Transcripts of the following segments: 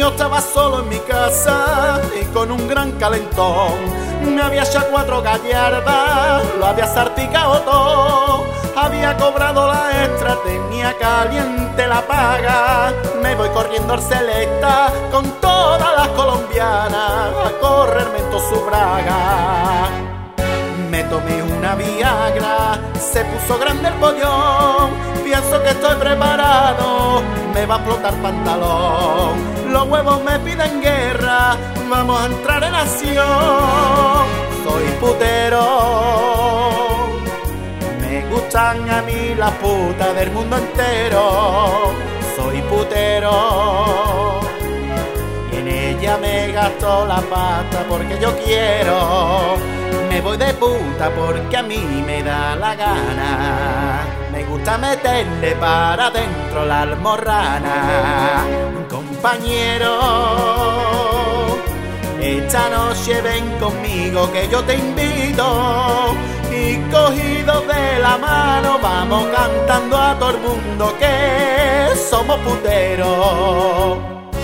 Yo estaba solo en mi casa y con un gran calentón. Me había hecho 4 gallardas, lo había sarticado todo. Había cobrado la extra, tenía caliente la paga. Me voy corriendo al Selecta con todas las colombianas a correrme en todo su braga. Me tomé una Viagra, se puso grande el pollón. Pienso que estoy preparado, me va a explotar pantalón. Los huevos me piden guerra, vamos a entrar en acción. Soy putero, me gustan a mí las putas del mundo entero. Soy putero y en ella me gasto la pasta porque yo quiero. Me voy de puta porque a mí me da la gana. Me gusta meterle para adentro la almorrana. Compañero, esta noche ven conmigo que yo te invito. Y cogidos de la mano vamos cantando a todo el mundo que somos puteros.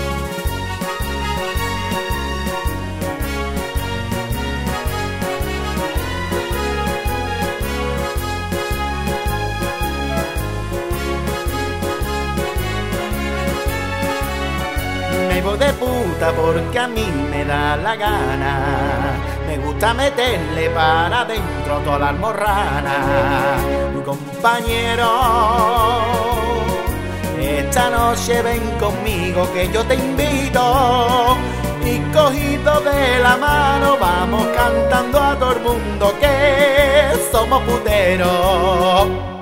Me voy de puta porque a mí me da la gana. Me gusta meterle para adentro toda la almorrana. Compañero, esta noche ven conmigo que yo te invito. Y cogido de la mano vamos cantando a todo el mundo que somos puteros.